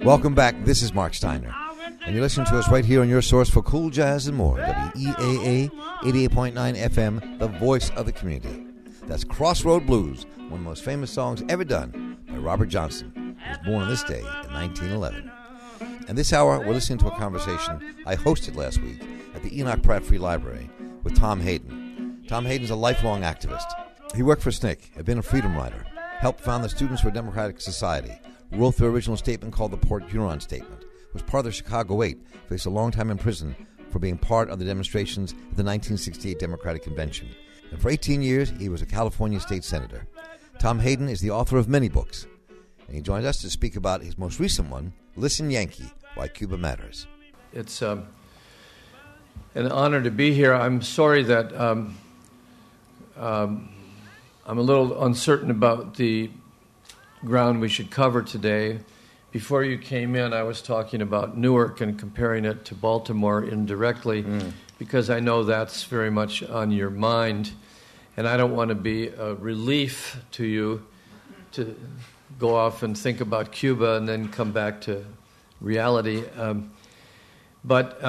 Welcome back. This is Mark Steiner. And you're listening to us right here on your source for cool jazz and more. WEAA 88.9 FM, the voice of the community. That's Crossroad Blues, one of the most famous songs ever done by Robert Johnson, who was born on this day in 1911. And this hour, we're listening to a conversation I hosted last week at the Enoch Pratt Free Library with Tom Hayden. Tom Hayden's a lifelong activist. He worked for SNCC, had been a freedom rider, helped found the Students for a Democratic Society, wrote the original statement called the Port Huron Statement, was part of the Chicago 8, faced a long time in prison for being part of the demonstrations at the 1968 Democratic Convention. And for 18 years, he was a California state senator. Tom Hayden is the author of many books, and he joins us to speak about his most recent one, Listen Yankee, Why Cuba Matters. It's an honor to be here. I'm sorry that I'm a little uncertain about the ground we should cover today. Before you came in, I was talking about Newark and comparing it to Baltimore indirectly because I know that's very much on your mind, and I don't want to be a relief to you to go off and think about Cuba and then come back to reality. But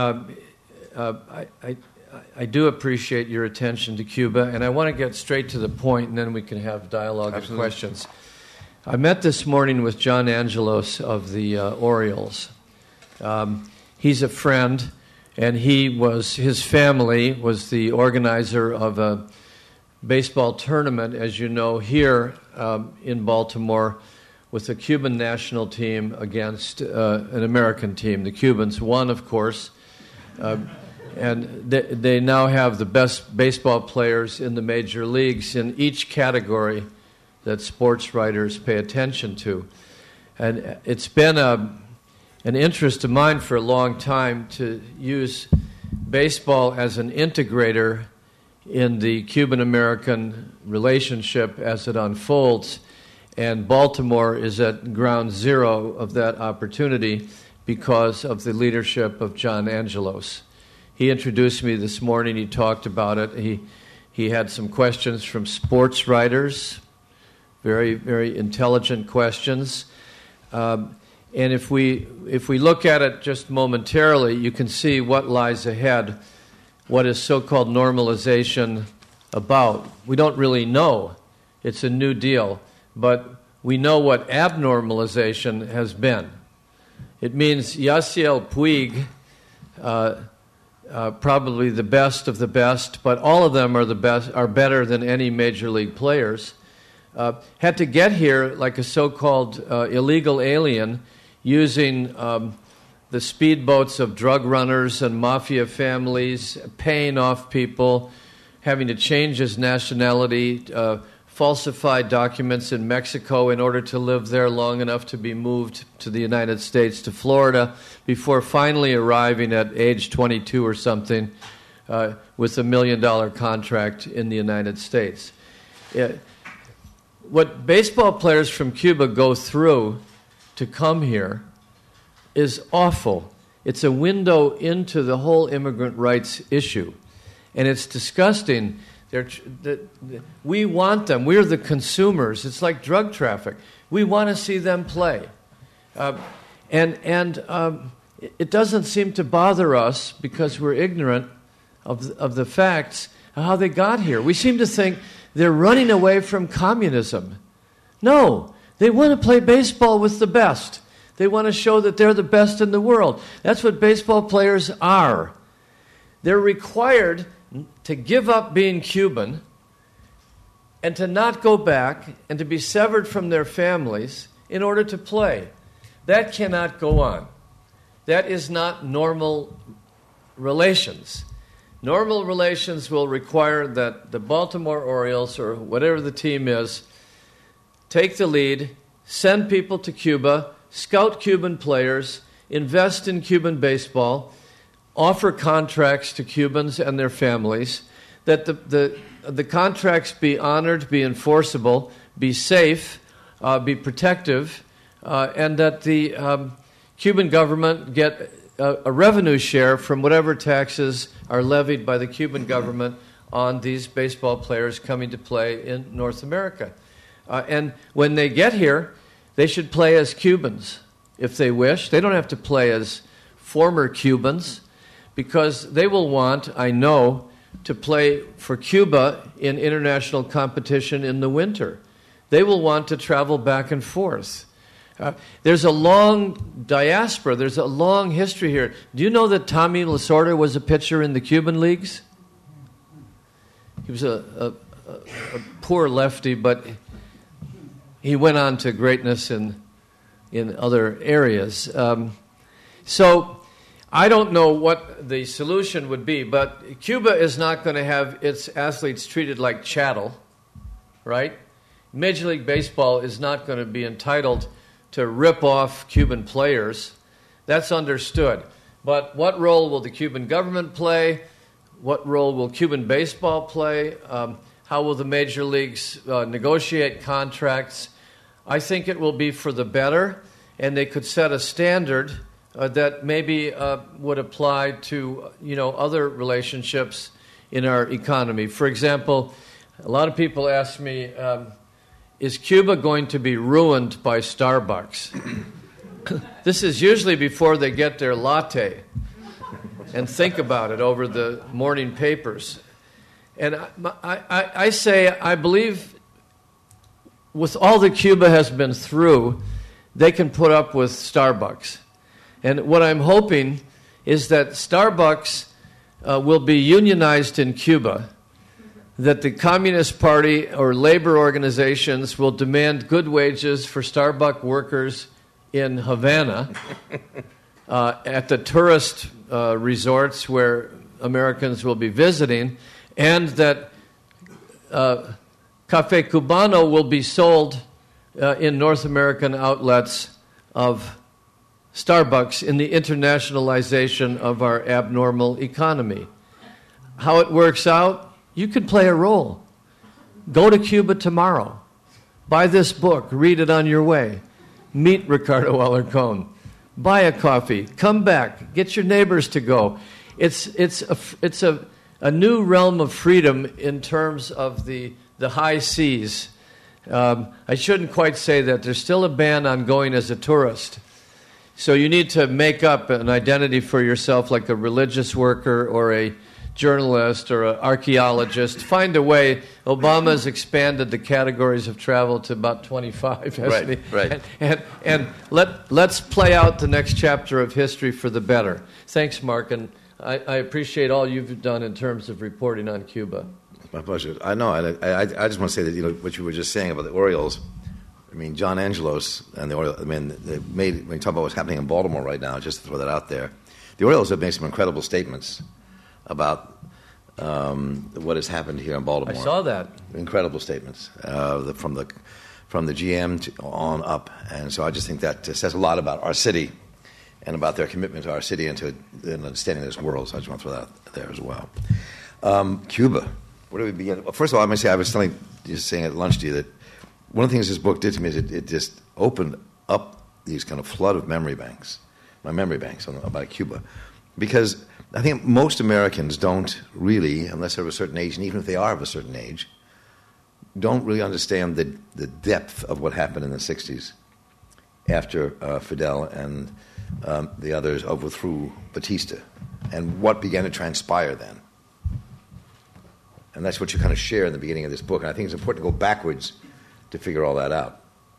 I do appreciate your attention to Cuba, and I want to get straight to the point, and then we can have dialogue and questions. I met this morning with John Angelos of the Orioles. He's a friend, and his family was the organizer of a baseball tournament, as you know, here in Baltimore with the Cuban national team against an American team. The Cubans won, of course, and they now have the best baseball players in the major leagues in each category that sports writers pay attention to. And it's been an interest of mine for a long time to use baseball as an integrator in the Cuban-American relationship as it unfolds. And Baltimore is at ground zero of that opportunity because of the leadership of John Angelos. He introduced me this morning. He talked about it. He had some questions from sports writers, very, very intelligent questions. And if we look at it just momentarily, you can see what lies ahead, what is so-called normalization about. We don't really know. It's a new deal. But we know what abnormalization has been. It means Yasiel Puig, probably the best of the best, but all of them are better than any major league players, had to get here like a so-called illegal alien using the speedboats of drug runners and mafia families, paying off people, having to change his nationality, falsified documents in Mexico in order to live there long enough to be moved to the United States, to Florida, before finally arriving at age 22 or something with $1 million contract in the United States. What baseball players from Cuba go through to come here is awful. It's a window into the whole immigrant rights issue. And it's disgusting. We want them. We're the consumers. It's like drug traffic. We want to see them play. And it doesn't seem to bother us because we're ignorant of the facts, how they got here. We seem to think they're running away from communism. No, they want to play baseball with the best. They want to show that they're the best in the world. That's what baseball players are. They're required to give up being Cuban and to not go back and to be severed from their families in order to play. That cannot go on. That is not normal relations. Normal relations will require that the Baltimore Orioles, or whatever the team is, take the lead, send people to Cuba, scout Cuban players, invest in Cuban baseball, offer contracts to Cubans and their families, that the contracts be honored, be enforceable, be safe, be protective, and that the Cuban government get a revenue share from whatever taxes are levied by the Cuban government on these baseball players coming to play in North America. And when they get here, they should play as Cubans. if they wish. They don't have to play as former Cubans, because they will want, I know, to play for Cuba in international competition in the winter. They will want to travel back and forth. There's a long diaspora. There's a long history here. Do you know that Tommy Lasorda was a pitcher in the Cuban leagues? He was a poor lefty, but he went on to greatness in other areas. So I don't know what the solution would be, but Cuba is not going to have its athletes treated like chattel, right? Major League Baseball is not going to be entitled to rip off Cuban players. That's understood. But what role will the Cuban government play? What role will Cuban baseball play? How will the major leagues negotiate contracts? I think it will be for the better, and they could set a standard that maybe would apply to other relationships in our economy. For example, a lot of people ask me, is Cuba going to be ruined by Starbucks? This is usually before they get their latte and think about it over the morning papers. And I say, I believe with all that Cuba has been through, they can put up with Starbucks. And what I'm hoping is that Starbucks will be unionized in Cuba, that the Communist Party or labor organizations will demand good wages for Starbucks workers in Havana at the tourist resorts where Americans will be visiting, and that Café Cubano will be sold in North American outlets of Starbucks in the internationalization of our abnormal economy. How it works out, you could play a role. Go to Cuba tomorrow. Buy this book. Read it on your way. Meet Ricardo Alarcón. Buy a coffee. Come back. Get your neighbors to go. It's a new realm of freedom in terms of the high seas. I shouldn't quite say that. There's still a ban on going as a tourist. So you need to make up an identity for yourself, like a religious worker or a journalist or an archaeologist. Find a way. Obama has expanded the categories of travel to about 25, hasn't he? Right. And let's play out the next chapter of history for the better. Thanks, Mark, and I appreciate all you've done in terms of reporting on Cuba. It's my pleasure. I know. I just want to say that what you were just saying about the Orioles. I mean, John Angelos and the Orioles. I mean, when you talk about what's happening in Baltimore right now, just to throw that out there, the Orioles have made some incredible statements about what has happened here in Baltimore. I saw that. Incredible statements from the GM on up, and so I just think that says a lot about our city and about their commitment to our city and to understanding this world. So I just want to throw that out there as well. Cuba. Where do we begin? Well, first of all, I must say I was saying at lunch to you that one of the things this book did to me is it just opened up these kind of flood of memory banks about Cuba, because I think most Americans don't really, unless they're of a certain age, and even if they are of a certain age, don't really understand the depth of what happened in the 60s after Fidel and the others overthrew Batista and what began to transpire then. And that's what you kind of share in the beginning of this book. And I think it's important to go backwards to figure all that out.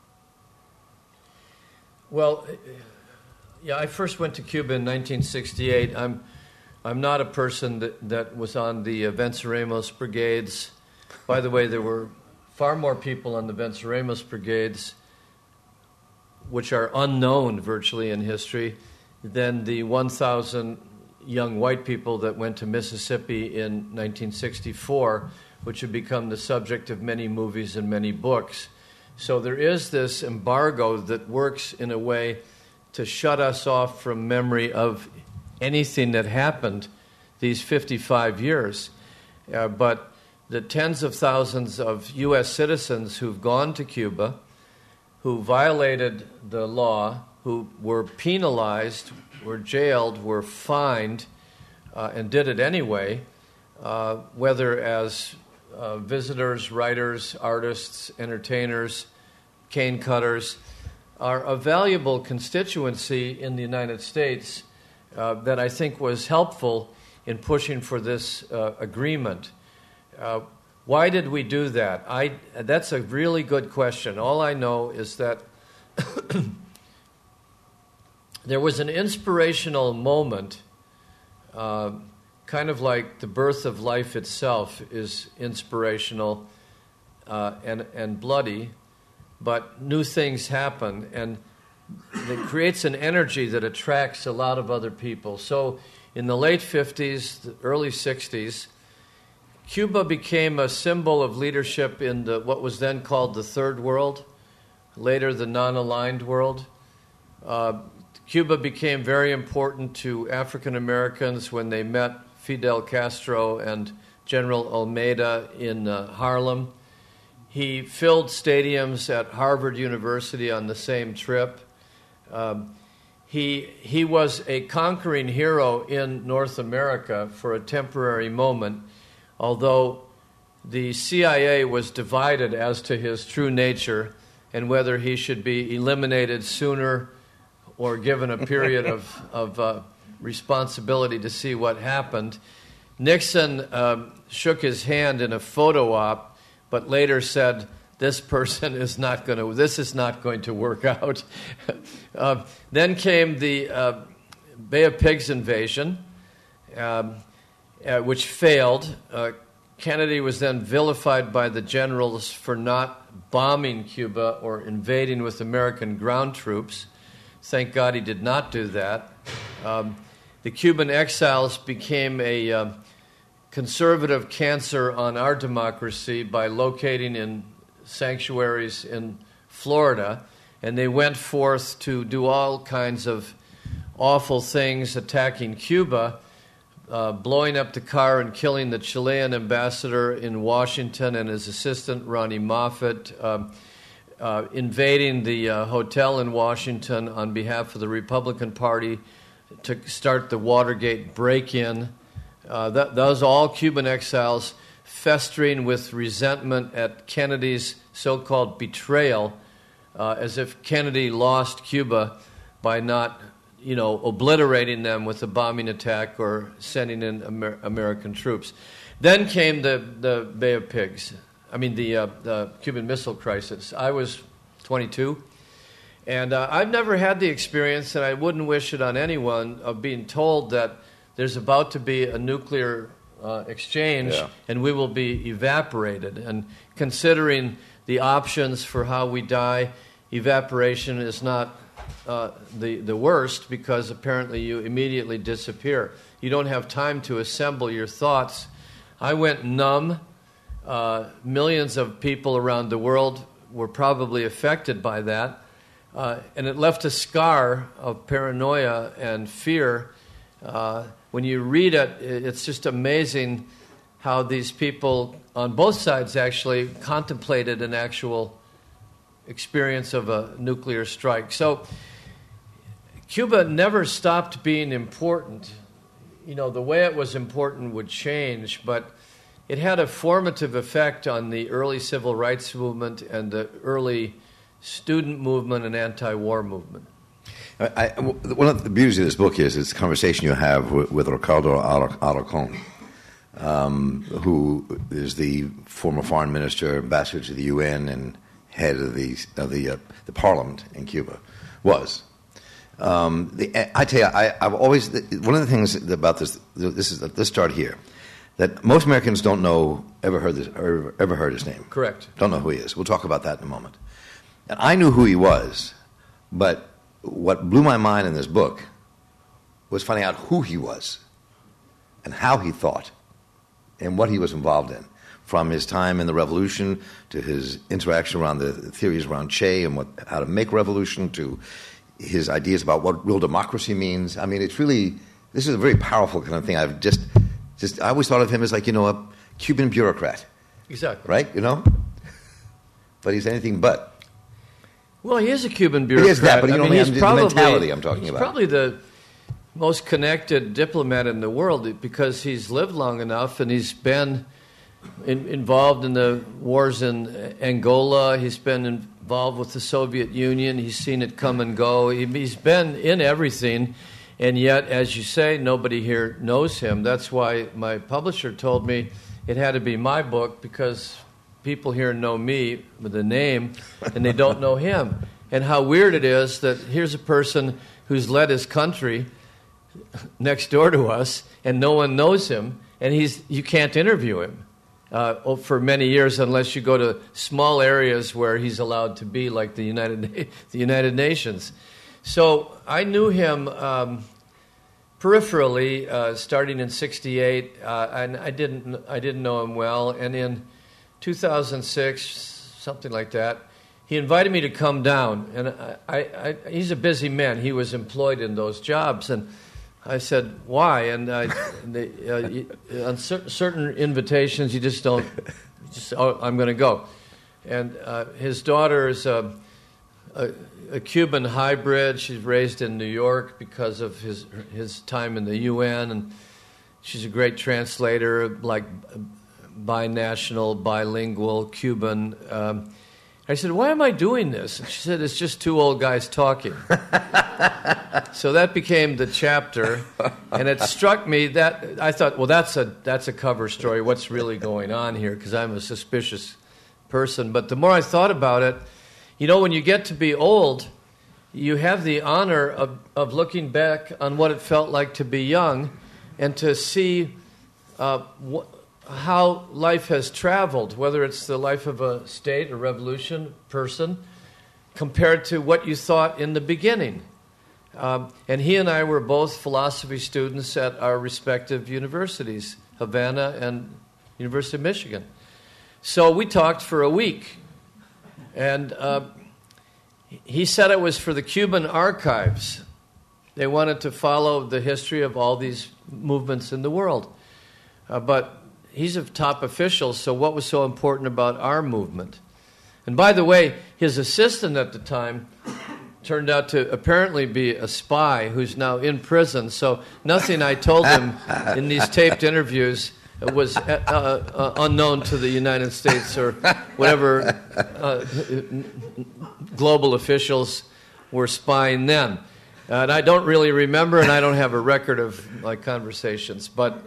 Well, yeah, I first went to Cuba in 1968. I'm not a person that was on the Venceremos brigades. By the way, there were far more people on the Venceremos brigades, which are unknown virtually in history, than the 1,000 young white people that went to Mississippi in 1964, which had become the subject of many movies and many books. So there is this embargo that works in a way to shut us off from memory of anything that happened these 55 years. But the tens of thousands of U.S. citizens who've gone to Cuba, who violated the law, who were penalized, were jailed, were fined, and did it anyway, whether as visitors, writers, artists, entertainers, cane cutters, are a valuable constituency in the United States that I think was helpful in pushing for this agreement. Why did we do that? That's a really good question. All I know is that there was an inspirational moment, kind of like the birth of life itself is inspirational and bloody, but new things happen, and it creates an energy that attracts a lot of other people. So in the late 50s, the early 60s, Cuba became a symbol of leadership in what was then called the Third World, later the non-aligned world. Cuba became very important to African Americans when they met Fidel Castro and General Almeida in Harlem. He filled stadiums at Harvard University on the same trip. He was a conquering hero in North America for a temporary moment, although the CIA was divided as to his true nature and whether he should be eliminated sooner or given a period of responsibility to see what happened. Nixon shook his hand in a photo op, but later said, this is not going to work out. Then came the Bay of Pigs invasion, which failed. Kennedy was then vilified by the generals for not bombing Cuba or invading with American ground troops. Thank God he did not do that. The Cuban exiles became a conservative cancer on our democracy by locating in sanctuaries in Florida, and they went forth to do all kinds of awful things, attacking Cuba, blowing up the car and killing the Chilean ambassador in Washington and his assistant, Ronnie Moffett, invading the hotel in Washington on behalf of the Republican Party to start the Watergate break-in. Those all Cuban exiles festering with resentment at Kennedy's so-called betrayal, as if Kennedy lost Cuba by not, obliterating them with a bombing attack or sending in American troops. Then came the Bay of Pigs. The Cuban Missile Crisis. I was 22, and I've never had the experience, and I wouldn't wish it on anyone, of being told that there's about to be a nuclear exchange, and we will be evaporated. And considering the options for how we die, evaporation is not the worst, because apparently you immediately disappear. You don't have time to assemble your thoughts. I went numb. Millions of people around the world were probably affected by that, and it left a scar of paranoia and fear. When you read it, it's just amazing how these people on both sides actually contemplated an actual experience of a nuclear strike. So Cuba never stopped being important. The way it was important would change, but it had a formative effect on the early civil rights movement and the early student movement and anti-war movement. One of the beauties of this book is this conversation you have with Ricardo Alarcón, who is the former foreign minister, ambassador to the UN, and head of the parliament in Cuba. I tell you, I've always, one of the things about this is that let's start here, that most Americans don't know, ever heard his name. Correct. Don't know who he is. We'll talk about that in a moment. And I knew who he was, but what blew my mind in this book was finding out who he was and how he thought and what he was involved in, from his time in the revolution to his interaction around the theories around Che and how to make revolution, to his ideas about what real democracy means. I mean, it's really, this is a very powerful kind of thing. I always thought of him as like, a Cuban bureaucrat. Exactly. Right? But he's anything but. Well, he is a Cuban bureaucrat. He is that, but he's the mentality I'm talking he's about. He's probably the most connected diplomat in the world because he's lived long enough and he's been involved in the wars in Angola. He's been involved with the Soviet Union. He's seen it come and go. He's been in everything, and yet, as you say, nobody here knows him. That's why my publisher told me it had to be my book, because people here know me with a name, and they don't know him. And how weird it is that here's a person who's led his country next door to us, and no one knows him, and you can't interview him for many years unless you go to small areas where he's allowed to be, like the United Nations. So I knew him peripherally, starting in '68, and I didn't know him well. And in 2006, something like that, he invited me to come down. And he's a busy man. He was employed in those jobs, and I said, why? And on certain invitations, you just don't, I'm going to go. And his daughter is a Cuban hybrid. She's raised in New York because of his time in the UN, and she's a great translator, like binational, bilingual, Cuban. I said, why am I doing this? And she said, it's just two old guys talking. So that became the chapter, and it struck me that I thought, well, that's a cover story. What's really going on here? Because I'm a suspicious person. But the more I thought about it, when you get to be old, you have the honor of looking back on what it felt like to be young, and to see how life has traveled, whether it's the life of a state, a revolution, person, compared to what you thought in the beginning. And he and I were both philosophy students at our respective universities, Havana and University of Michigan. So we talked for a week. And he said it was for the Cuban archives. They wanted to follow the history of all these movements in the world. But he's a top official, so what was so important about our movement? And by the way, his assistant at the time turned out to apparently be a spy who's now in prison, so nothing I told him in these taped interviews was unknown to the United States or whatever global officials were spying then. And I don't really remember, and I don't have a record of my conversations, but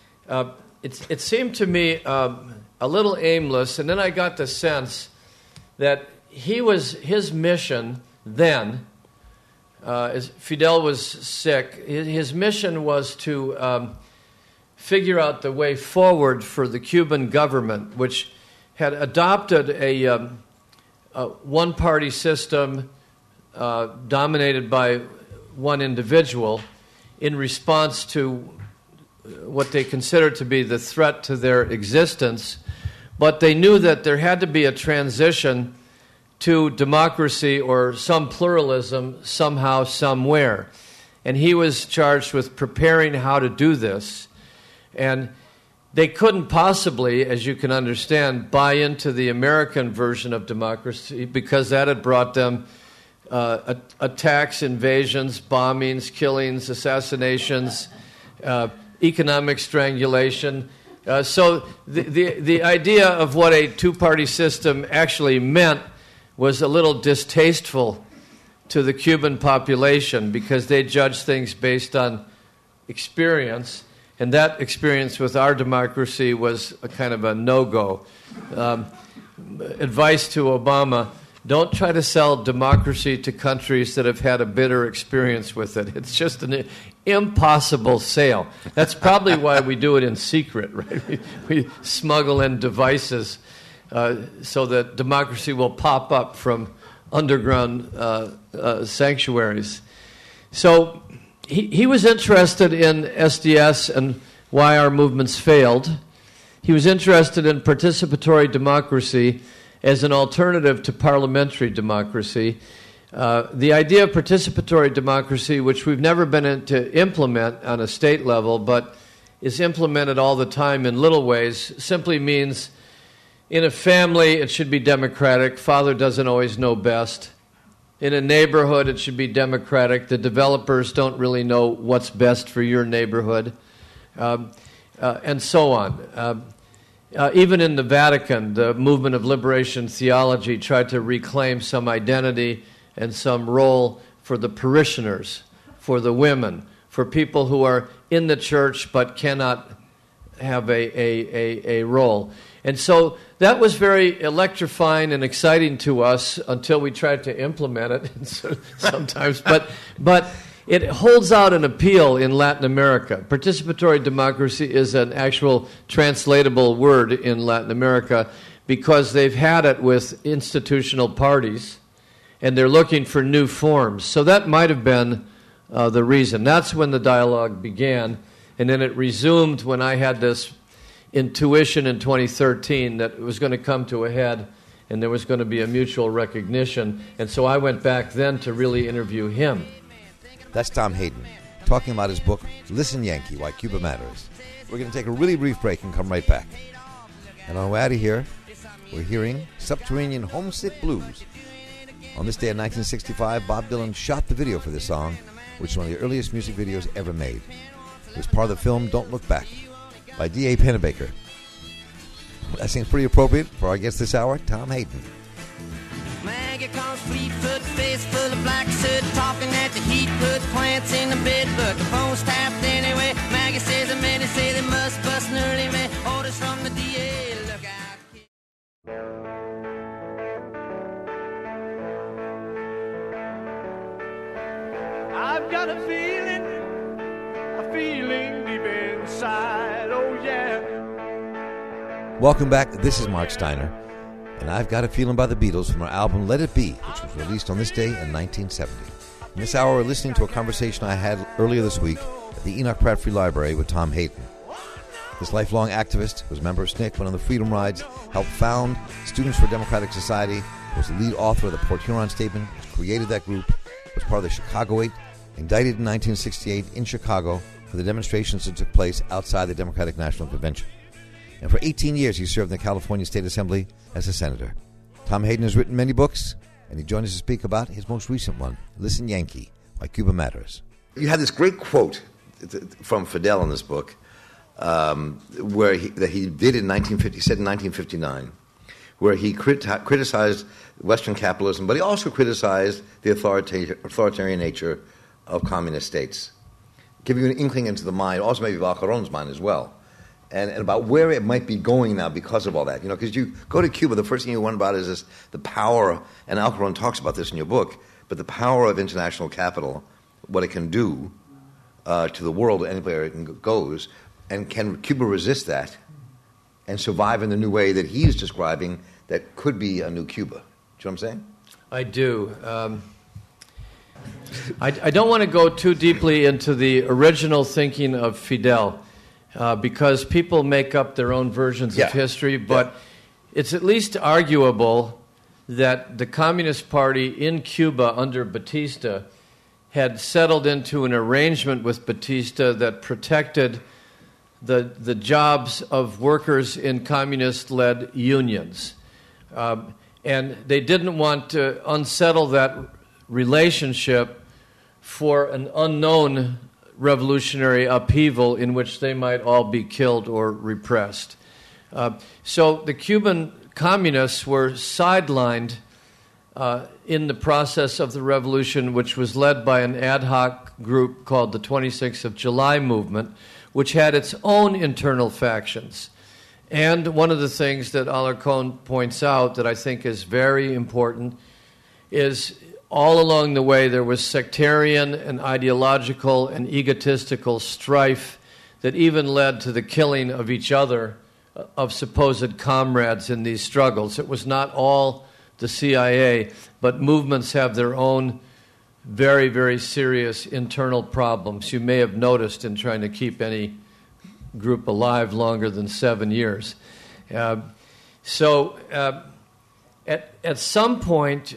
it seemed to me a little aimless, and then I got the sense that his mission then, as Fidel was sick, his mission was to figure out the way forward for the Cuban government, which had adopted a one-party system dominated by one individual in response to what they considered to be the threat to their existence. But they knew that there had to be a transition to democracy or some pluralism somehow, somewhere. And he was charged with preparing how to do this. And they couldn't possibly, as you can understand, buy into the American version of democracy because that had brought them attacks, invasions, bombings, killings, assassinations, economic strangulation. So the idea of what a two-party system actually meant was a little distasteful to the Cuban population because they judged things based on experience, and that experience with our democracy was a kind of a no-go. Advice to Obama: don't try to sell democracy to countries that have had a bitter experience with it. It's just an impossible sale. That's probably why we do it in secret, right? We smuggle in devices so that democracy will pop up from underground sanctuaries. So he was interested in SDS and why our movements failed. He was interested in participatory democracy as an alternative to parliamentary democracy. The idea of participatory democracy, which we've never been able to implement on a state level, but is implemented all the time in little ways, simply means in a family it should be democratic. Father doesn't always know best. In a neighborhood it should be democratic. The developers don't really know what's best for your neighborhood, and so on. even in the Vatican, the movement of liberation theology tried to reclaim some identity and some role for the parishioners, for the women, for people who are in the church but cannot have a role. And so that was very electrifying and exciting to us until we tried to implement it sometimes. But it holds out an appeal in Latin America. Participatory democracy is an actual translatable word in Latin America because they've had it with institutional parties, and they're looking for new forms. So that might have been the reason. That's when the dialogue began, and then it resumed when I had this intuition in 2013 that it was going to come to a head and there was going to be a mutual recognition. And so I went back then to really interview him. That's Tom Hayden, talking about his book, Listen Yankee, Why Cuba Matters. We're going to take a really brief break and come right back. And on our way out of here, we're hearing Subterranean Homesick Blues. On this day in 1965, Bob Dylan shot the video for this song, which is one of the earliest music videos ever made. It was part of the film Don't Look Back by D.A. Pennebaker. That seems pretty appropriate for our guest this hour, Tom Hayden. Maggie comes fleet-foot, face full of black soot, talking at the heat, put plants in the bed, but the phone's tapped anyway. Maggie says the men say they must bust an early man. Orders from the DA, look out. I've got a feeling deep inside, oh yeah. Welcome back. This is Mark Steiner, and I've Got a Feeling by the Beatles from our album Let It Be, which was released on this day in 1970. In this hour, we're listening to a conversation I had earlier this week at the Enoch Pratt Free Library with Tom Hayden. This lifelong activist was a member of SNCC, went on the Freedom Rides, helped found Students for Democratic Society, was the lead author of the Port Huron Statement, created that group, was part of the Chicago 8, indicted in 1968 in Chicago for the demonstrations that took place outside the Democratic National Convention. And for 18 years, he served in the California State Assembly as a senator. Tom Hayden has written many books, and he joined us to speak about his most recent one, Listen Yankee, Why Cuba Matters. You had this great quote from Fidel in this book, where he did in 1959, where he criticized Western capitalism, but he also criticized the authoritarian nature of communist states, giving you an inkling into the mind, also maybe Valcaron's mind as well, and about where it might be going now because of all that. You know, because you go to Cuba, the first thing you wonder about is this, the power, and Alcaron talks about this in your book, but the power of international capital, what it can do to the world anywhere it goes, and can Cuba resist that and survive in the new way that he's describing that could be a new Cuba? Do you know what I'm saying? I do. I don't want to go too deeply into the original thinking of Fidel because people make up their own versions of history, but it's at least arguable that the Communist Party in Cuba under Batista had settled into an arrangement with Batista that protected the jobs of workers in communist-led unions. And they didn't want to unsettle that relationship for an unknown revolutionary upheaval in which they might all be killed or repressed. So the Cuban communists were sidelined in the process of the revolution, which was led by an ad hoc group called the 26th of July movement, which had its own internal factions. And one of the things that Alarcón points out that I think is very important is all along the way there was sectarian and ideological and egotistical strife that even led to the killing of each other, of supposed comrades in these struggles. It was not all the CIA, but movements have their own very, very serious internal problems. You may have noticed in trying to keep any group alive longer than 7 years. So at some point,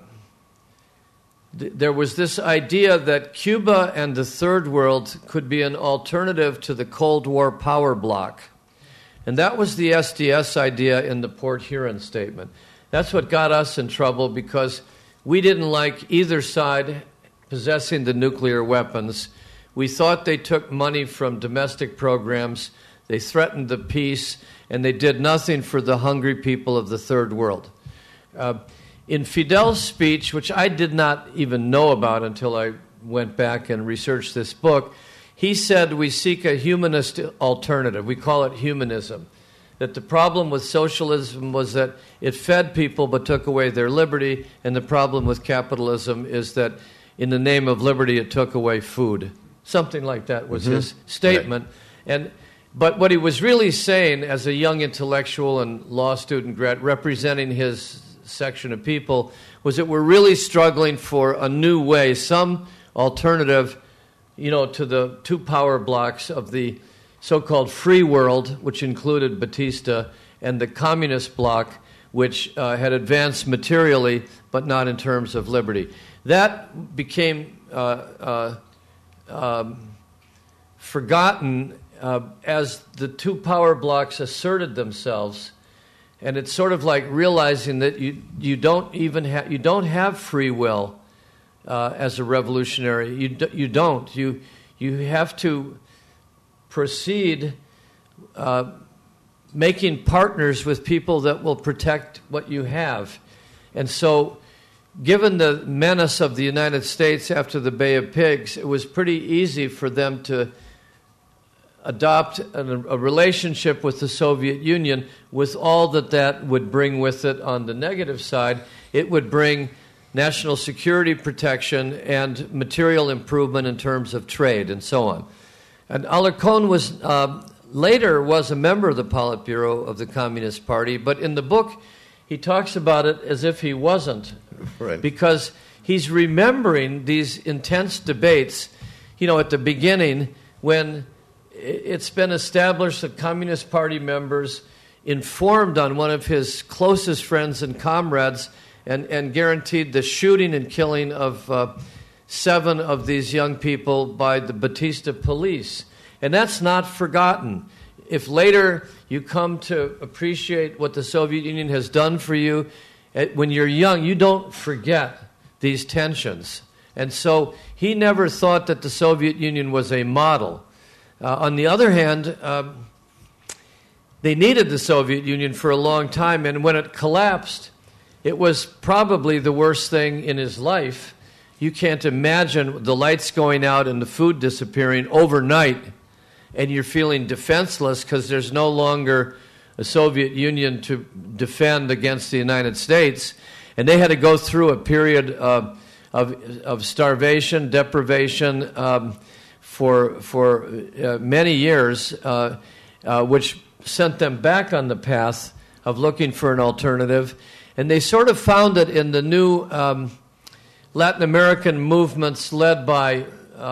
there was this idea that Cuba and the Third World could be an alternative to the Cold War power bloc. And that was the SDS idea in the Port Huron Statement. That's what got us in trouble because we didn't like either side possessing the nuclear weapons. We thought they took money from domestic programs They threatened the peace, and they did nothing for the hungry people of the third world. In Fidel's speech, which I did not even know about until I went back and researched this book, he said we seek a humanist alternative. We call it humanism. That the problem with socialism was that it fed people but took away their liberty, and the problem with capitalism is that in the name of liberty it took away food. Something like that was his statement. Right. But what he was really saying as a young intellectual and law student representing his section of people was that we're really struggling for a new way, some alternative, to the two power blocks of the so-called free world, which included Batista, and the communist bloc, which had advanced materially, but not in terms of liberty. That became forgotten as the two power blocks asserted themselves, and it's sort of like realizing that you don't have free will as a revolutionary. You don't. You have to proceed making partners with people that will protect what you have. And so, given the menace of the United States after the Bay of Pigs, it was pretty easy for them to adopt a relationship with the Soviet Union with all that would bring with it on the negative side. It would bring national security protection and material improvement in terms of trade and so on. And Alarcón later was a member of the Politburo of the Communist Party, but in the book he talks about it as if he wasn't, right, because he's remembering these intense debates, at the beginning when it's been established that Communist Party members informed on one of his closest friends and comrades and guaranteed the shooting and killing of 7 of these young people by the Batista police. And that's not forgotten. If later you come to appreciate what the Soviet Union has done for you, when you're young, you don't forget these tensions. And so he never thought that the Soviet Union was a model. On the other hand, they needed the Soviet Union for a long time, and when it collapsed, it was probably the worst thing in his life. You can't imagine the lights going out and the food disappearing overnight, and you're feeling defenseless because there's no longer a Soviet Union to defend against the United States. And they had to go through a period of starvation, deprivation for many years, which sent them back on the path of looking for an alternative. And they sort of found it in the new Latin American movements led by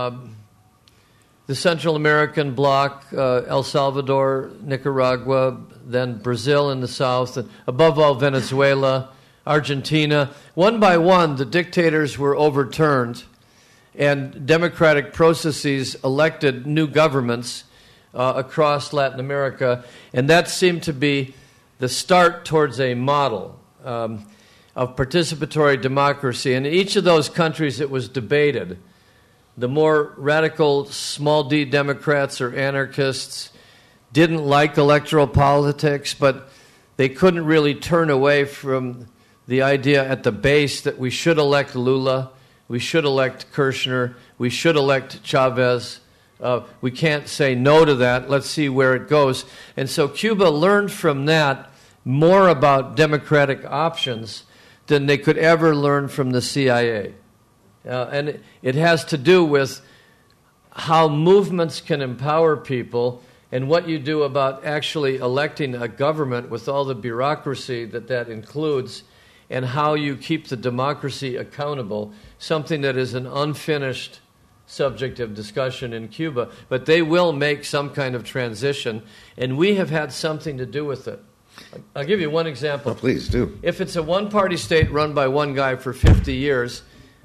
the Central American bloc, El Salvador, Nicaragua, then Brazil in the south, and above all Venezuela, Argentina. One by one, the dictators were overturned, and democratic processes elected new governments across Latin America, and that seemed to be the start towards a model of participatory democracy. And in each of those countries it was debated. The more radical small d Democrats or anarchists didn't like electoral politics, but they couldn't really turn away from the idea at the base that we should elect Lula, we should elect Kirchner, we should elect Chavez. We can't say no to that. Let's see where it goes. And so Cuba learned from that more about democratic options than they could ever learn from the CIA. And it has to do with how movements can empower people and what you do about actually electing a government with all the bureaucracy that includes, and how you keep the democracy accountable, something that is an unfinished subject of discussion in Cuba. But they will make some kind of transition, and we have had something to do with it. I'll give you one example. Oh, please do. If it's a one-party state run by one guy for 50 years,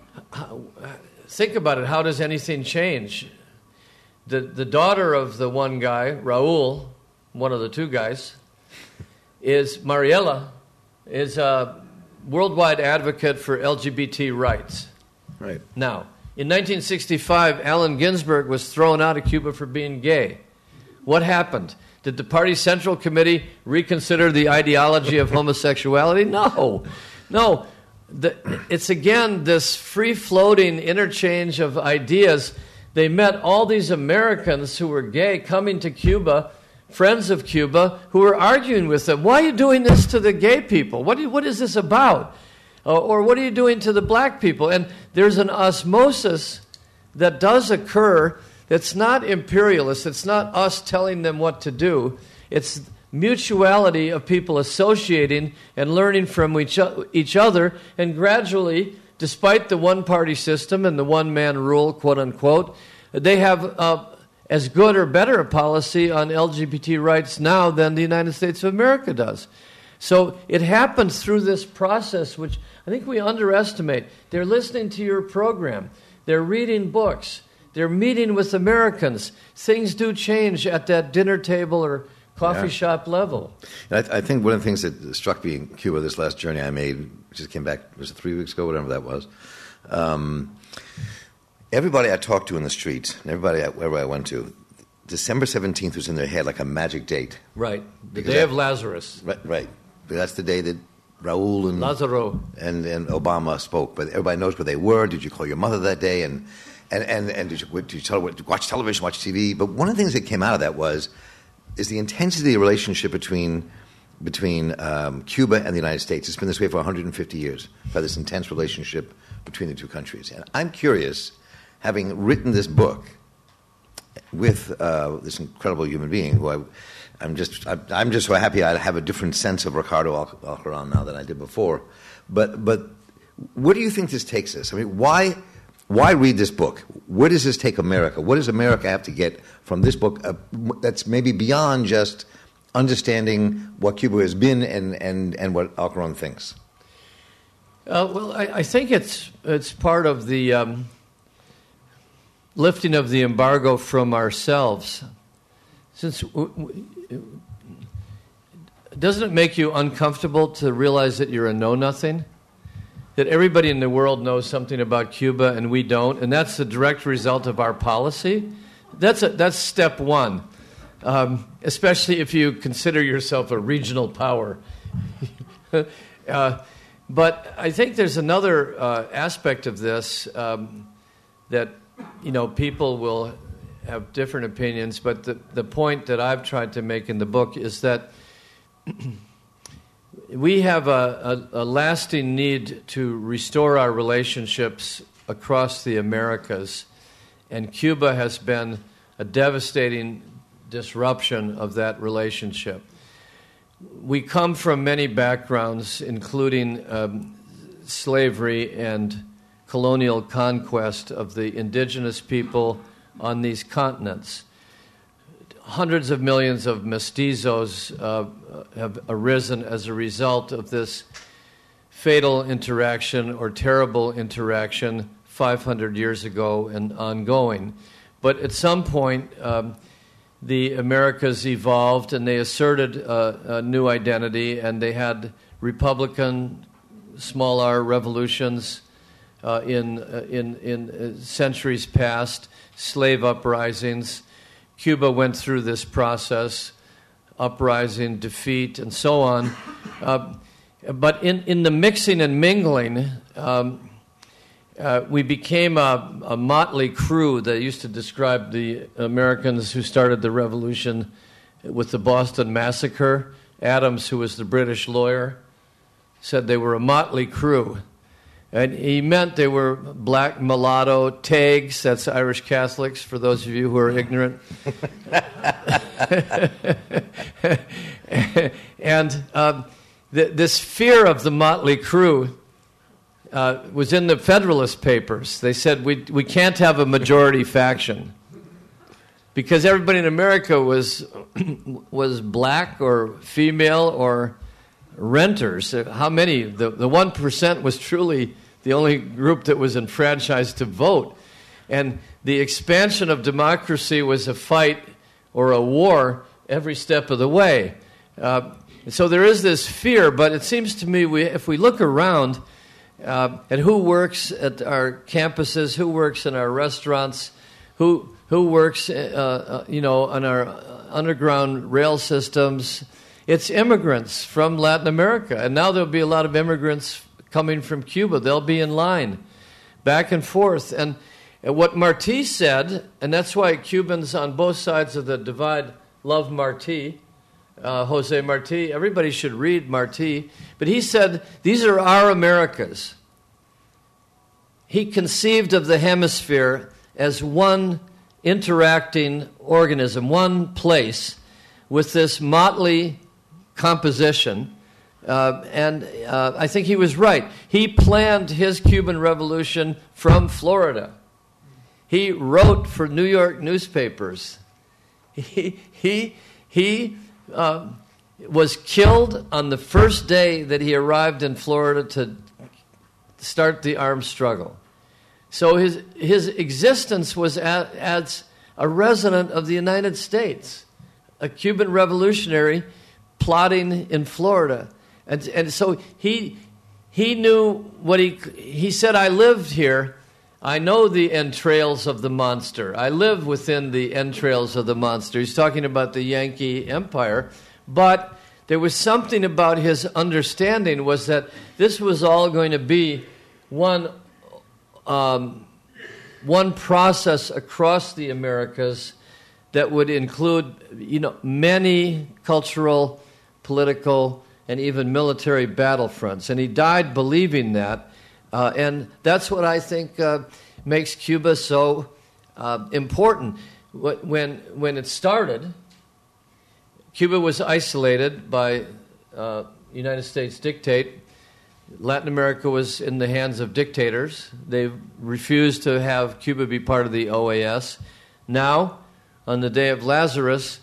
think about it. How does anything change? The daughter of the one guy, Raul, one of the two guys, Mariela, is a worldwide advocate for LGBT rights. Right. Now, in 1965, Allen Ginsberg was thrown out of Cuba for being gay. What happened? Did the party central committee reconsider the ideology of homosexuality? No. It's again this free-floating interchange of ideas. They met all these Americans who were gay coming to Cuba, friends of Cuba, who were arguing with them. Why are you doing this to the gay people? What is this about? Or what are you doing to the black people? And there's an osmosis that does occur that's not imperialist. It's not us telling them what to do. It's mutuality of people associating and learning from each other. And gradually, despite the one-party system and the one-man rule, quote-unquote, they have as good or better a policy on LGBT rights now than the United States of America does. So it happens through this process, which I think we underestimate. They're listening to your program. They're reading books. They're meeting with Americans. Things do change at that dinner table or coffee shop level. I think one of the things that struck me in Cuba this last journey I made, just came back, was it 3 weeks ago, whatever that was, everybody I talked to in the streets, and everybody wherever I went to, December 17th was in their head like a magic date. Right. The day of Lazarus. Right. But that's the day that Raul and Lazaro and Obama spoke. But everybody knows where they were. Did you call your mother that day? And did you tell her to watch television, watch TV? But one of the things that came out of that is the intensity of the relationship between Cuba and the United States. It's been this way for 150 years, by this intense relationship between the two countries. And I'm curious, having written this book with this incredible human being who I'm just so happy I have a different sense of Ricardo Alcaran now than I did before. But where do you think this takes us? I mean, why read this book? Where does this take America? What does America have to get from this book that's maybe beyond just understanding what Cuba has been and what Alcaran thinks? Well, I think it's part of the lifting of the embargo from ourselves. Since doesn't it make you uncomfortable to realize that you're a know-nothing? That everybody in the world knows something about Cuba and we don't, and that's the direct result of our policy? That's step one, especially if you consider yourself a regional power. But I think there's another aspect of this that people will have different opinions, but the point that I've tried to make in the book is that we have a lasting need to restore our relationships across the Americas, and Cuba has been a devastating disruption of that relationship. We come from many backgrounds, including slavery and colonial conquest of the indigenous people on these continents. Hundreds of millions of mestizos have arisen as a result of this fatal interaction or terrible interaction 500 years ago and ongoing. But at some point, the Americas evolved and they asserted a new identity, and they had Republican, small r revolutions in centuries past, slave uprisings. Cuba went through this process, uprising, defeat, and so on. But in the mixing and mingling, we became a motley crew that used to describe the Americans who started the revolution with the Boston Massacre. Adams, who was the British lawyer, said they were a motley crew. And he meant they were black, mulatto, Tags, that's Irish Catholics, for those of you who are ignorant. And this fear of the motley crew was in the Federalist Papers. They said we can't have a majority faction because everybody in America was black or female or renters. How many? The 1% was truly the only group that was enfranchised to vote. And the expansion of democracy was a fight or a war every step of the way. So there is this fear, but it seems to me if we look around at who works at our campuses, who works in our restaurants, who works on underground rail systems. It's immigrants from Latin America. And now there'll be a lot of immigrants coming from Cuba. They'll be in line, back and forth. And what Martí said, and that's why Cubans on both sides of the divide love Martí, Jose Martí. Everybody should read Martí. But he said, these are our Americas. He conceived of the hemisphere as one interacting organism, one place with this motley composition. And I think he was right. He planned his Cuban Revolution from Florida. He wrote for New York newspapers. He was killed on the first day that he arrived in Florida to start the armed struggle. So his existence was as a resident of the United States, a Cuban revolutionary plotting in Florida. And so he knew what he said, I lived here. I know the entrails of the monster. I live within the entrails of the monster. He's talking about the Yankee Empire. But there was something about his understanding was that this was all going to be one process across the Americas that would include, many cultural, political, and even military battlefronts. And he died believing that. And that's what I think makes Cuba so important. When it started, Cuba was isolated by United States dictate. Latin America was in the hands of dictators. They refused to have Cuba be part of the OAS. Now, on the day of Lazarus,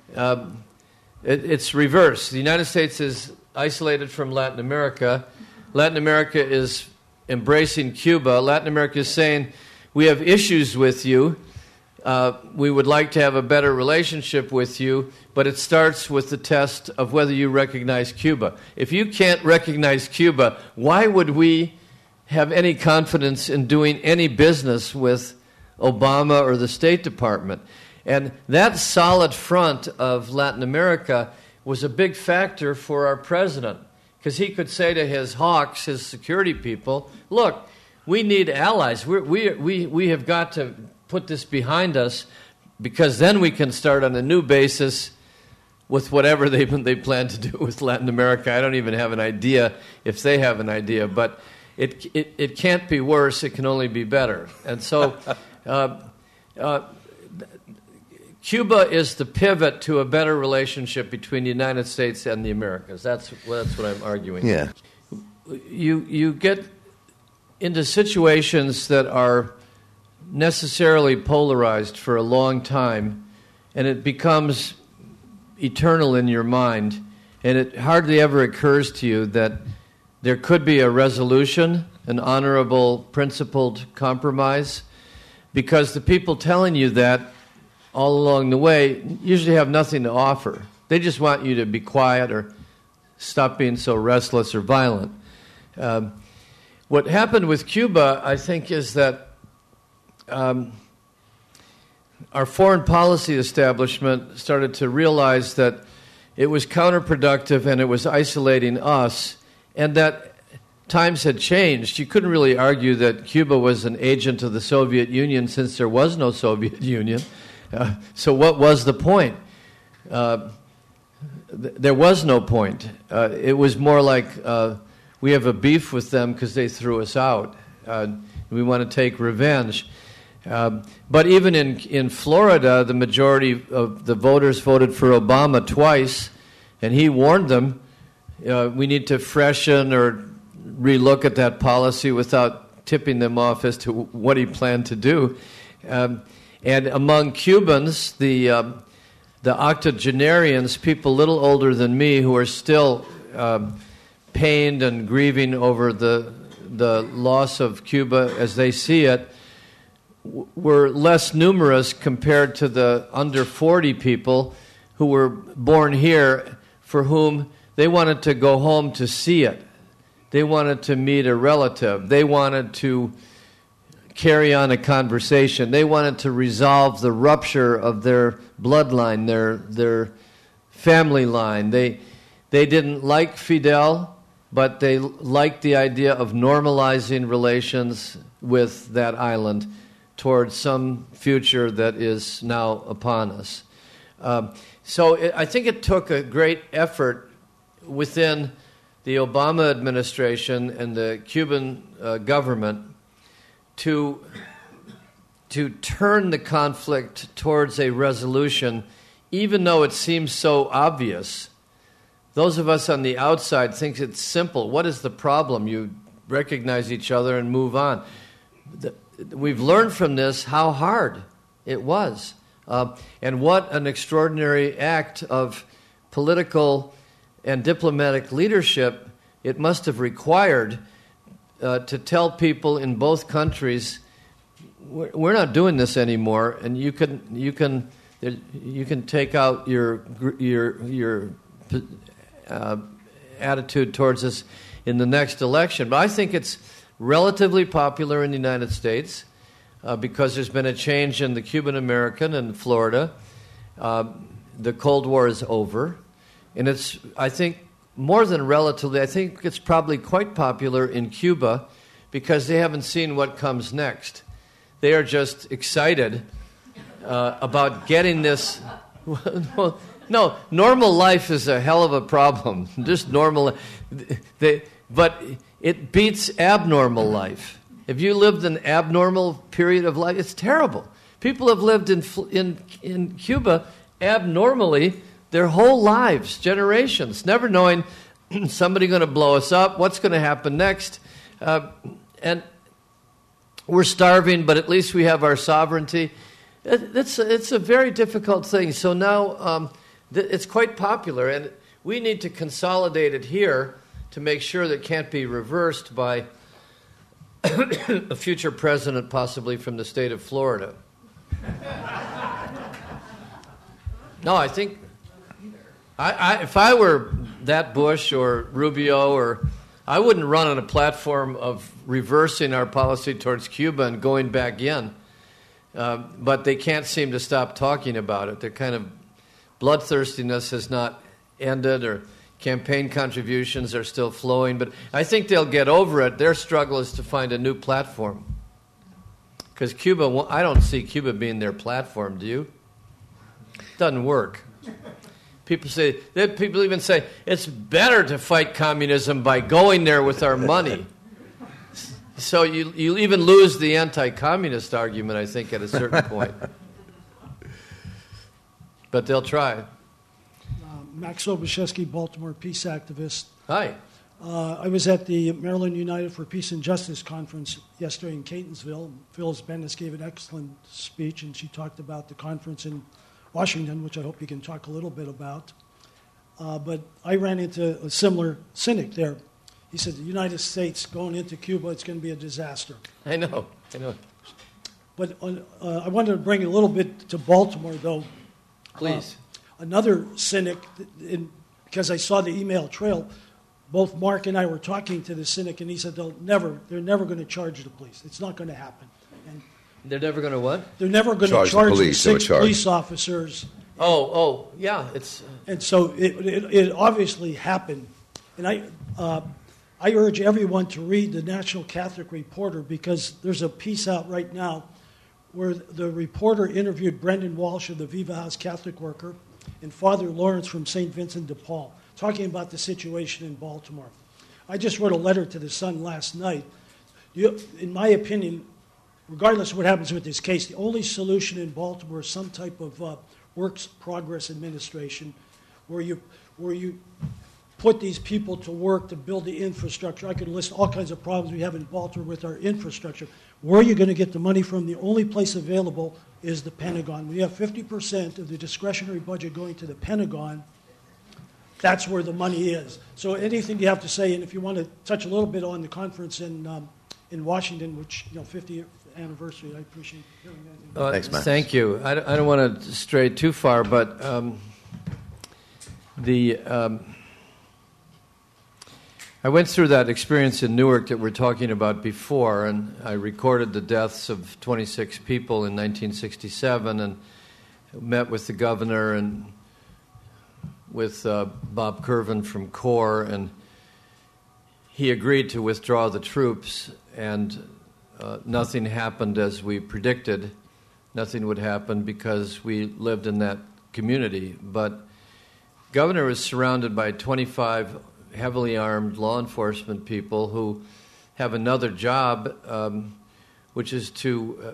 it's reversed. The United States is isolated from Latin America. Latin America is embracing Cuba. Latin America is saying, we have issues with you. We would like to have a better relationship with you, but it starts with the test of whether you recognize Cuba. If you can't recognize Cuba, why would we have any confidence in doing any business with Obama or the State Department? And that solid front of Latin America was a big factor for our president, because he could say to his hawks, his security people, look, we need allies. We have got to put this behind us, because then we can start on a new basis with whatever they plan to do with Latin America. I don't even have an idea if they have an idea, but it can't be worse. It can only be better. And so Cuba is the pivot to a better relationship between the United States and the Americas. That's what I'm arguing. Yeah. You get into situations that are necessarily polarized for a long time, and it becomes eternal in your mind, and it hardly ever occurs to you that there could be a resolution, an honorable, principled compromise, because the people telling you that all along the way usually have nothing to offer. They just want you to be quiet or stop being so restless or violent. What happened with Cuba, I think, is that our foreign policy establishment started to realize that it was counterproductive and it was isolating us, and that times had changed. You couldn't really argue that Cuba was an agent of the Soviet Union since there was no Soviet Union. So what was the point? There was no point. It was more like we have a beef with them because they threw us out. We want to take revenge. But even in Florida, the majority of the voters voted for Obama twice, and he warned them, we need to freshen or relook at that policy without tipping them off as to what he planned to do. And among Cubans, the octogenarians, people a little older than me who are still pained and grieving over the loss of Cuba as they see it, were less numerous compared to the under 40 people who were born here, for whom they wanted to go home to see it. They wanted to meet a relative. They wanted to carry on a conversation. They wanted to resolve the rupture of their bloodline, their family line. They didn't like Fidel, but they liked the idea of normalizing relations with that island towards some future that is now upon us. I think it took a great effort within the Obama administration and the Cuban government to turn the conflict towards a resolution, even though it seems so obvious. Those of us on the outside think it's simple. What is the problem? You recognize each other and move on. We've learned from this how hard it was. And what an extraordinary act of political and diplomatic leadership it must have required to tell people in both countries, we're not doing this anymore, and you can take out your attitude towards us in the next election. But I think it's relatively popular in the United States because there's been a change in the Cuban American in Florida. The Cold War is over, and it's, I think, more than relatively, I think it's probably quite popular in Cuba because they haven't seen what comes next. They are just excited about getting this. Well, no, normal life is a hell of a problem. Just normal, but it beats abnormal life. If you lived an abnormal period of life, it's terrible. People have lived in Cuba abnormally their whole lives, generations, never knowing somebody going to blow us up, what's going to happen next. And we're starving, but at least we have our sovereignty. It's a very difficult thing. So now it's quite popular, and we need to consolidate it here to make sure that it can't be reversed by a future president, possibly from the state of Florida. No, I think if I were that Bush or Rubio, I wouldn't run on a platform of reversing our policy towards Cuba and going back in. But they can't seem to stop talking about it. Their kind of bloodthirstiness has not ended, or campaign contributions are still flowing. But I think they'll get over it. Their struggle is to find a new platform. Because Cuba, I don't see Cuba being their platform, do you? It doesn't work. People even say it's better to fight communism by going there with our money. So you even lose the anti-communist argument, I think, at a certain point. But they'll try. Max Soboszewski, Baltimore peace activist. Hi. I was at the Maryland United for Peace and Justice conference yesterday in Catonsville. Phyllis Bendis gave an excellent speech, and she talked about the conference in Washington, which I hope you can talk a little bit about. But I ran into a similar cynic there. He said, the United States going into Cuba, it's going to be a disaster. I know. But I wanted to bring it a little bit to Baltimore, though. Please. Another cynic, because I saw the email trail, both Mark and I were talking to the cynic, and he said they're never going to charge the police. It's not going to happen. And they're never going to what? They're never going to charge the 6 police officers. Yeah. And so it obviously happened. And I urge everyone to read the National Catholic Reporter, because there's a piece out right now where the reporter interviewed Brendan Walsh of the Viva House Catholic Worker and Father Lawrence from St. Vincent de Paul, talking about the situation in Baltimore. I just wrote a letter to the Sun last night. In my opinion, regardless of what happens with this case, the only solution in Baltimore is some type of works progress administration where you put these people to work to build the infrastructure. I could list all kinds of problems we have in Baltimore with our infrastructure. Where are you going to get the money from? The only place available is the Pentagon. We have 50% of the discretionary budget going to the Pentagon. That's where the money is. So anything you have to say, and if you want to touch a little bit on the conference in Washington, which, 50th anniversary, I appreciate hearing that. Thanks, Max. Thank you. I don't want to stray too far, but I went through that experience in Newark that we're talking about before, and I recorded the deaths of 26 people in 1967 and met with the governor and with Bob Curvin from CORE, and he agreed to withdraw the troops, and nothing happened as we predicted. Nothing would happen because we lived in that community. But governor was surrounded by 25 heavily armed law enforcement people who have another job, which is to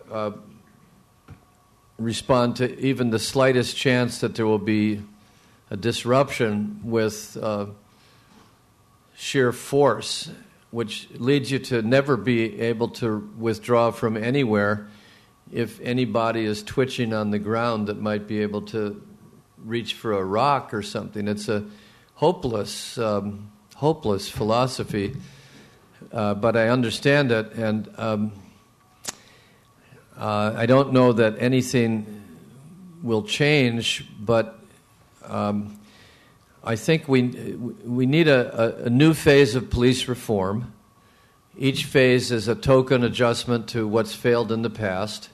respond to even the slightest chance that there will be a disruption with sheer force, which leads you to never be able to withdraw from anywhere if anybody is twitching on the ground that might be able to reach for a rock or something. It's a hopeless philosophy, but I understand it, and I don't know that anything will change, but I think we need a new phase of police reform. Each phase is a token adjustment to what's failed in the past.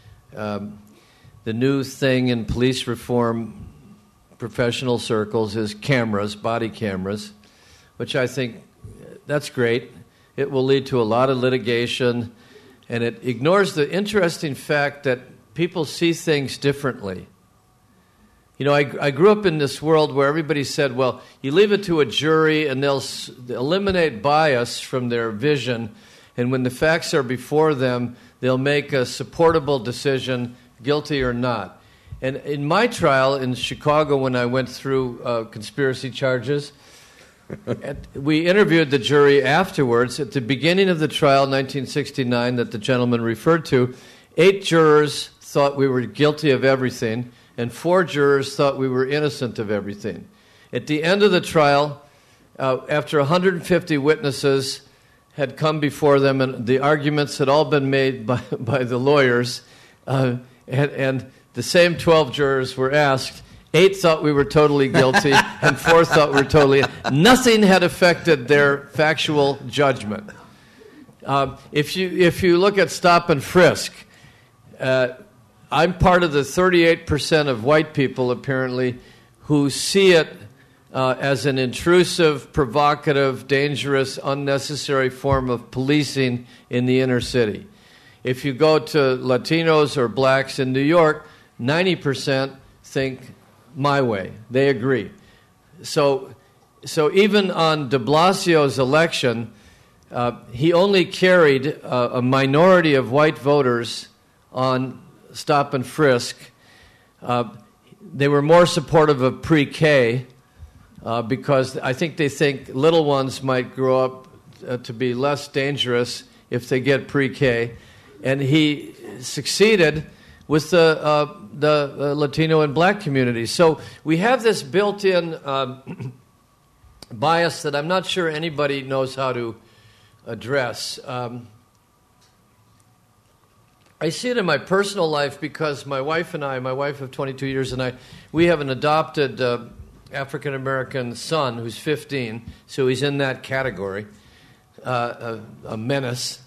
The new thing in police reform professional circles is cameras, body cameras, which I think that's great. It will lead to a lot of litigation, and it ignores the interesting fact that people see things differently. You know, I grew up in this world where everybody said, well, you leave it to a jury and they'll eliminate bias from their vision, and when the facts are before them, they'll make a supportable decision, guilty or not. And in my trial in Chicago, when I went through conspiracy charges, we interviewed the jury afterwards. At the beginning of the trial, 1969, that the gentleman referred to, 8 jurors thought we were guilty of everything, and 4 jurors thought we were innocent of everything. At the end of the trial, after 150 witnesses had come before them, and the arguments had all been made by the lawyers, and the same 12 jurors were asked, 8 thought we were totally guilty, and 4 thought we were totally... Nothing had affected their factual judgment. If you look at stop and frisk, I'm part of the 38% of white people, apparently, who see it as an intrusive, provocative, dangerous, unnecessary form of policing in the inner city. If you go to Latinos or blacks in New York, 90% think my way. They agree. So even on de Blasio's election, he only carried a minority of white voters on stop and frisk. They were more supportive of pre-K because I think they think little ones might grow up to be less dangerous if they get pre-K. And he succeeded with the Latino and black communities. So we have this built-in bias that I'm not sure anybody knows how to address. I see it in my personal life because my wife of 22 years, and we have an adopted African-American son who's 15, so he's in that category, a menace.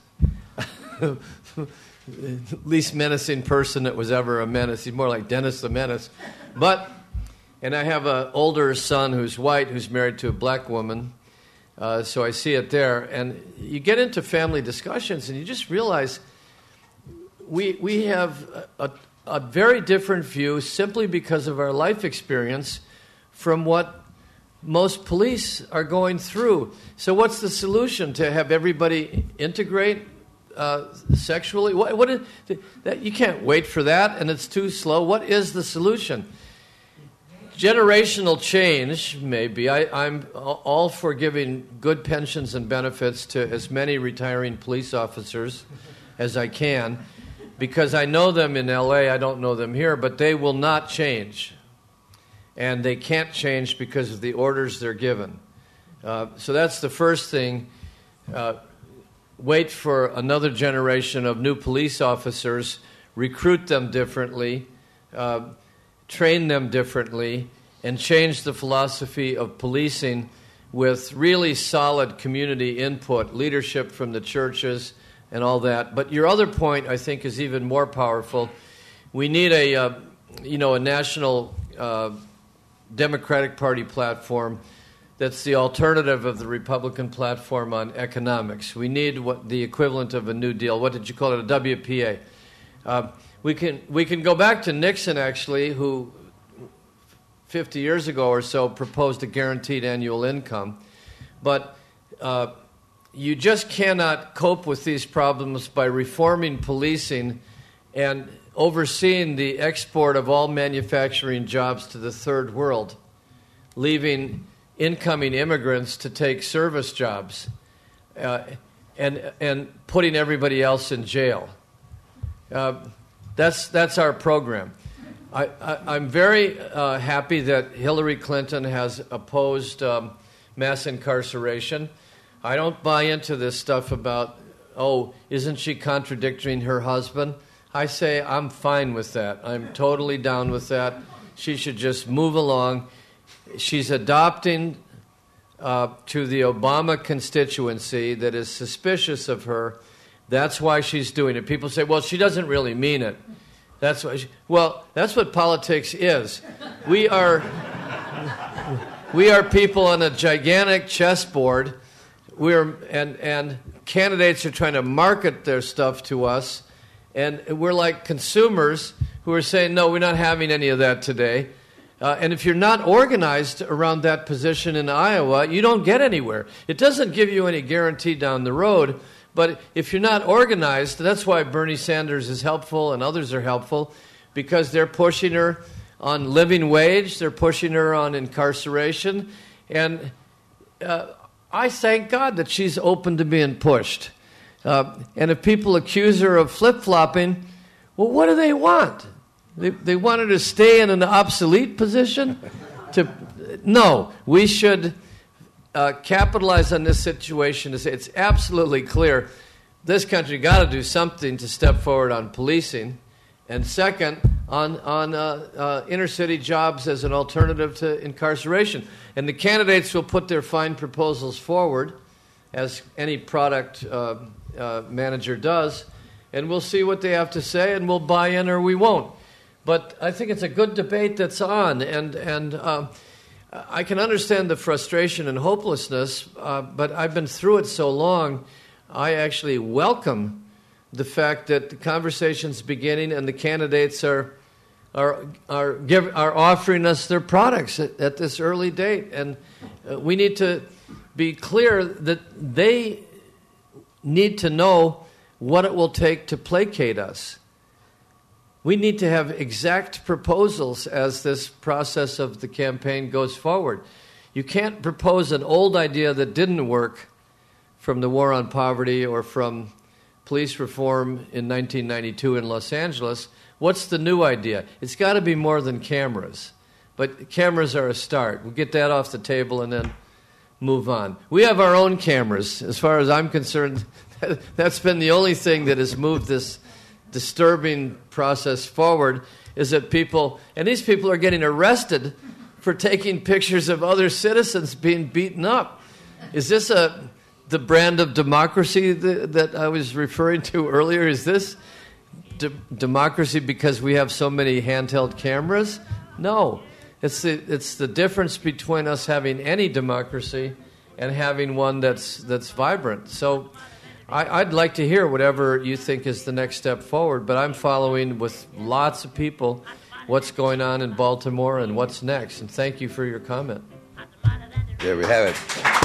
Least menacing person that was ever a menace. He's more like Dennis the Menace. And I have an older son who's white, who's married to a black woman, so I see it there. And you get into family discussions, and you just realize we have a very different view simply because of our life experience from what most police are going through. So what's the solution? To have everybody integrate sexually? What is, you can't wait for that, and it's too slow. What is the solution? Generational change, maybe. I'm all for giving good pensions and benefits to as many retiring police officers as I can, because I know them in L.A., I don't know them here, but they will not change. And they can't change because of the orders they're given. So that's the first thing. Wait for another generation of new police officers, recruit them differently, train them differently, and change the philosophy of policing with really solid community input, leadership from the churches and all that. But your other point, I think, is even more powerful. We need a national Democratic Party platform that's the alternative of the Republican platform on economics. We need the equivalent of a New Deal. What did you call it? A WPA. We can go back to Nixon, actually, who 50 years ago or so proposed a guaranteed annual income. But you just cannot cope with these problems by reforming policing and overseeing the export of all manufacturing jobs to the third world, leaving incoming immigrants to take service jobs and putting everybody else in jail. That's our program. I'm very happy that Hillary Clinton has opposed mass incarceration. I don't buy into this stuff about, isn't she contradicting her husband? I say I'm fine with that. I'm totally down with that. She should just move along. She's adopting to the Obama constituency that is suspicious of her. That's why she's doing it. People say, well, she doesn't really mean it. That's what politics is. We are people on a gigantic chessboard. And candidates are trying to market their stuff to us, and we're like consumers who are saying, no, we're not having any of that today. And if you're not organized around that position in Iowa, you don't get anywhere. It doesn't give you any guarantee down the road, but if you're not organized, that's why Bernie Sanders is helpful and others are helpful, because they're pushing her on living wage, they're pushing her on incarceration, and I thank God that she's open to being pushed. And if people accuse her of flip-flopping, well, what do they want? They want her to stay in an obsolete position? No, we should capitalize on this situation to say it's absolutely clear this country got to do something to step forward on policing, and second, on inner-city jobs as an alternative to incarceration. And the candidates will put their fine proposals forward, as any product manager does, and we'll see what they have to say, and we'll buy in or we won't. But I think it's a good debate that's on, and I can understand the frustration and hopelessness, but I've been through it so long, I actually welcome the fact that the conversation's beginning and the candidates are offering us their products at this early date, and we need to be clear that they need to know what it will take to placate us. We need to have exact proposals as this process of the campaign goes forward. You can't propose an old idea that didn't work from the war on poverty or from police reform in 1992 in Los Angeles. What's the new idea? It's got to be more than cameras. But cameras are a start. We'll get that off the table and then move on. We have our own cameras. As far as I'm concerned, that's been the only thing that has moved this disturbing process forward, is that these people are getting arrested for taking pictures of other citizens being beaten up. Is this the brand of democracy that I was referring to earlier? Is this democracy because we have so many handheld cameras? No. It's the difference between us having any democracy and having one that's vibrant. So I'd like to hear whatever you think is the next step forward, but I'm following with lots of people what's going on in Baltimore and what's next. And thank you for your comment. There we have it.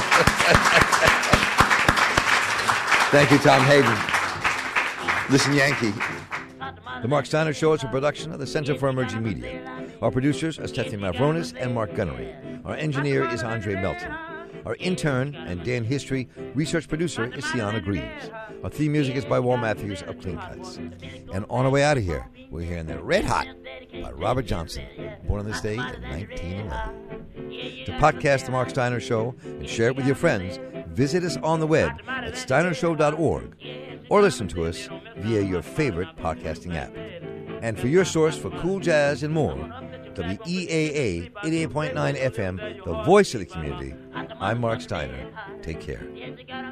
Thank you, Tom Hayden. Listen, Yankee. The Mark Steiner Show is a production of the Center for Emerging Media. Our producers are Stephanie Mavronis and Mark Gunnery. Our engineer is Andre Melton. Our intern and Dan History research producer is Sienna Greaves. Our theme music is by Wal Matthews of Clean Cuts. And on our way out of here, we're hearing the Red Hot by Robert Johnson, born on this day in 1911. To podcast The Mark Steiner Show and share it with your friends, visit us on the web at steinershow.org or listen to us via your favorite podcasting app. And for your source for cool jazz and more, WEAA 88.9 FM, the voice of the community, I'm Mark Steiner. Take care. Yes, I got